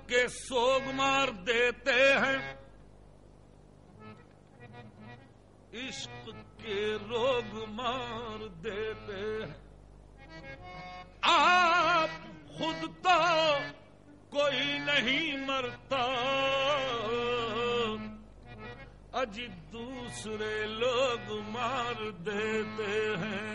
کے سوگ مار دیتے ہیں، عشق کے روگ مار دیتے ہیں۔ آپ خود تو کوئی نہیں مرتا، اجی دوسرے لوگ مار دیتے ہیں۔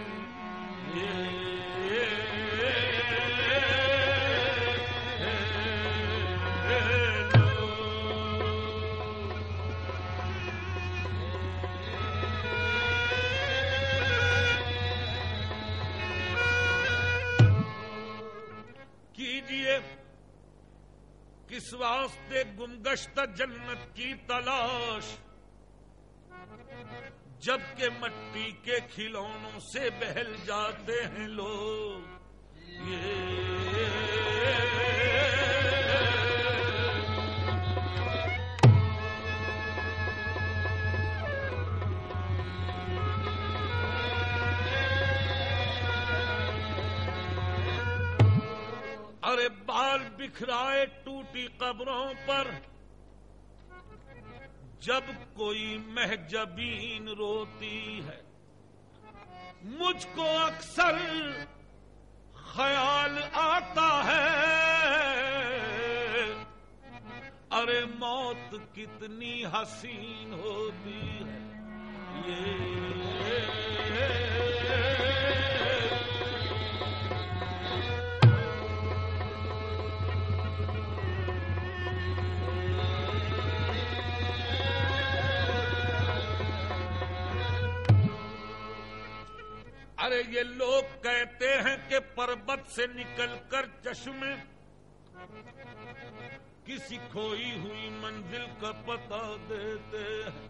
کیجئے کس واسطے گمگشتہ جنت کی تلاش، جبکہ مٹی کے کھلونوں سے بہل جاتے ہیں لوگ۔ ارے بال بکھرائے ٹوٹی قبروں پر، جب کوئی مہجبین روتی ہے، مجھ کو اکثر خیال آتا ہے، ارے موت کتنی حسین ہوتی ہے۔ ارے یہ لوگ کہتے ہیں کہ پربت سے نکل کر چشمے کسی کھوئی ہوئی منزل کا پتہ دیتے ہیں،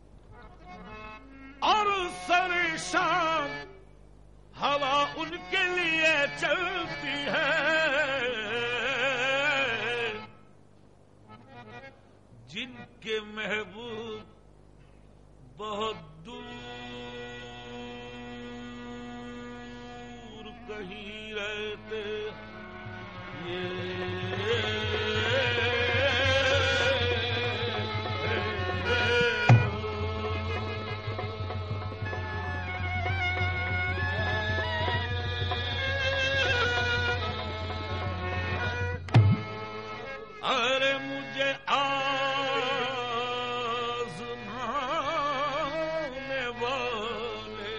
اور سر شام ہوا ان کے لیے چلتی ہے، جن کے محبوب بہت دور کہیں رہتے۔ ارے مجھے آزمانے والے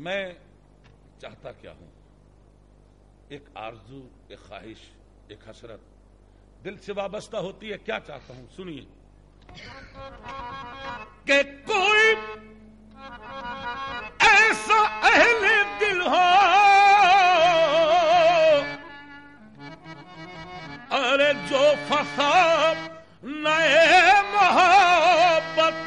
میں چاہتا کیا ہوں، ایک آرزو، ایک خواہش، ایک حسرت دل سے وابستہ ہوتی ہے. کیا چاہتا ہوں سنیے کہ کوئی ایسا اہل دل ہو، ارے جو فساد نئے محبت،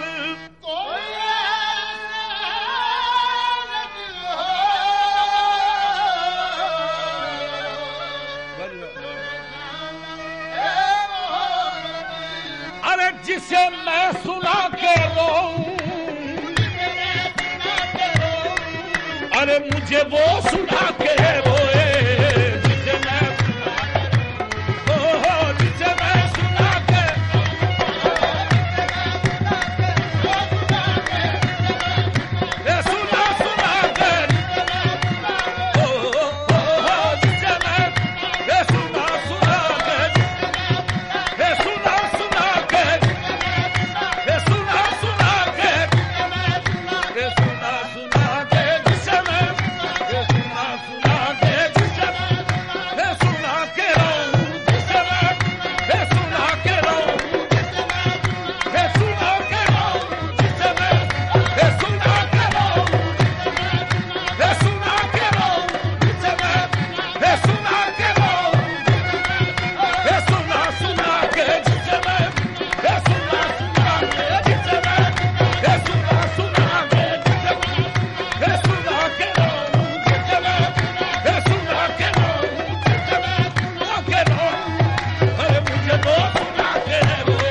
ارے جسے میں سنا کے روؤں، ارے مجھے وہ سنا کے روئے، جسے میں جسے میں سنا کے سنا سنا کے جسے میں سنا سنا کے سنا سنا کے سنا سنا کے سنا سنا کے جسے میں سنا سنا کے جسے میں سنا کے رہوں، جسے میں سنا کے رہوں، سنا کے رہوں، جسے میں سنا کے رہوں، سنا کے رہوں، جسے میں سنا کے رہوں، سنا سنا کے جسے میں سنا سنا کے جسے میں سنا سنا کے جسے میں سنا کے رہوں، جسے میں سنا کے رہوں، جسے میں سنا کے رہوں، ارے مجھے وہ سنا کے روئے.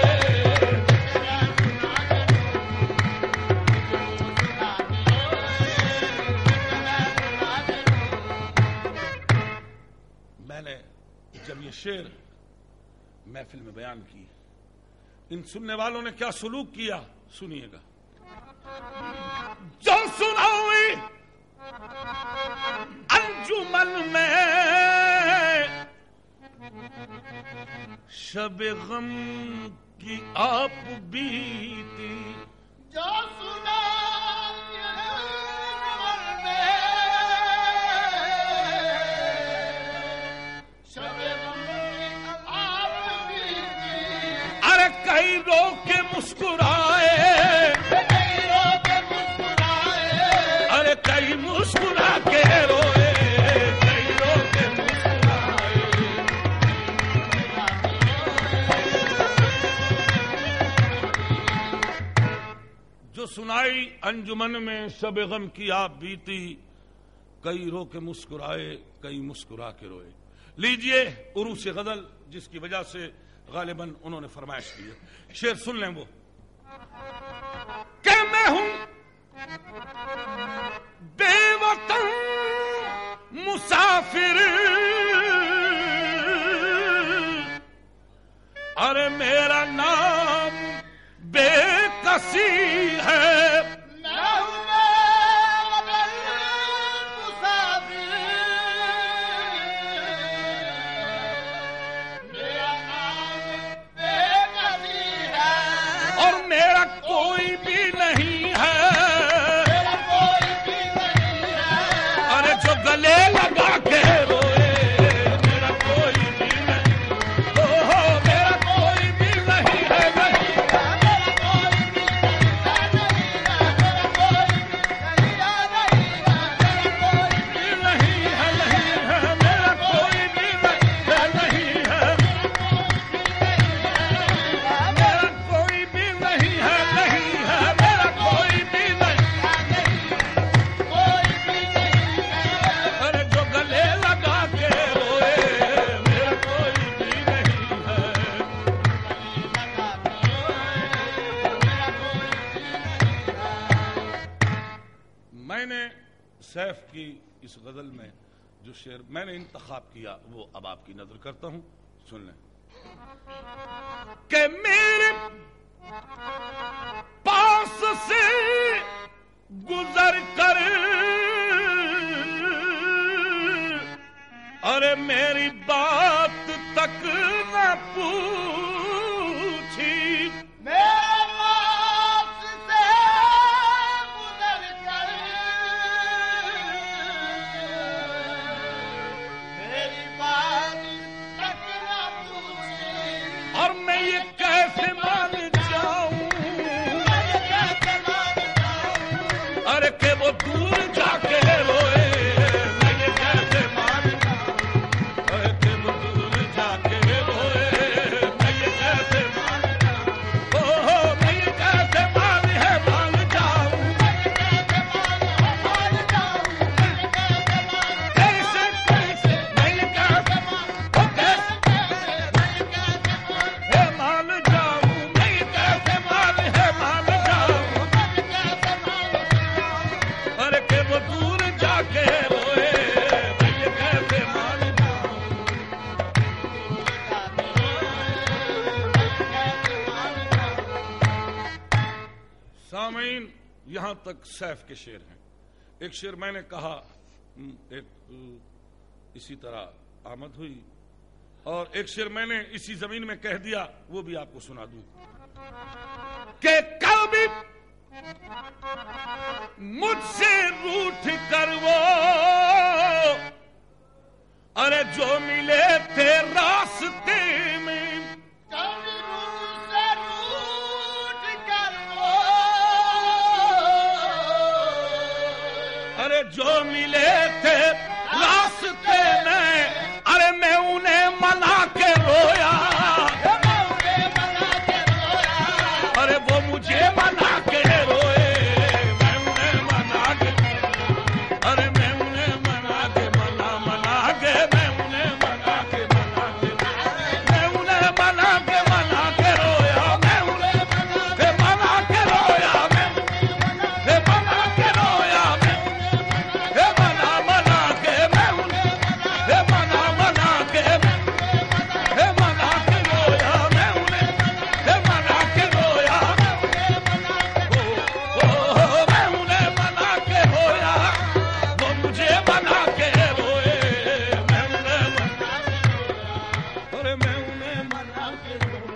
میں نے جب یہ شعر محفل میں بیان کی، ان سننے والوں نے کیا سلوک کیا سنیے گا. جو سناؤں انجمن میں شب غم کی آپ بیتی، جو سنا ارے کئی رو کے مسکرائے، ارے کئی مسکرا کے روئے، کئی رو کے مسکرائے. جو سنائی انجمن میں شب غم کی آپ بیتی، کئی رو کے مسکرائے، کئی مسکرا کے روئے. لیجئے عروس غزل جس کی وجہ سے غالباً انہوں نے فرمائش کی ہے. شعر سن لیں وہ کہ میں ہوں بے وطن مسافر، ارے میرا نام بے کسی ہے، اور میرا کوئی بھی نہیں ہے، ارے جو گلے لگا کے روئے، میرا کوئی بھی نہیں، میرا کوئی بھی نہیں ہے، سیف کی اس غزل میں جو شعر میں نے انتخاب کیا وہ اب آپ کی نظر کرتا ہوں، سن لیں. کہ میرے پاس سے گزر کر ارے میری بات تک نہ پوچھی، کے روئے بھائی کیسے ماننا. سامعین یہاں تک سیف کے شعر ہیں. ایک شعر میں نے کہا ایک اسی طرح آمد ہوئی اور ایک شعر میں نے اسی زمین میں کہہ دیا وہ بھی آپ کو سنا دوں کہ کل بھی مجھ سے روٹھ کر وہ ارے جو ملے تھے راستے میں ارے جو ملے تھے راستے میں ارے میں انہیں منا کے رویا ارے وہ مجھے منا کے روئے میں انہیں منا کے ارے میں انہیں منا کے منا کے میں انہیں منا کے میں انہیں منا کے رویا میں انہیں منا کے رویا میں منا کے رویا میں منا کے میں انہیں منا کے منا کے رویا میں انہیں منا کے رویا میں انہیں منا کے رویا وہ مجھے منا کے روئے میں انہیں ارے میں انہیں منا کے رویا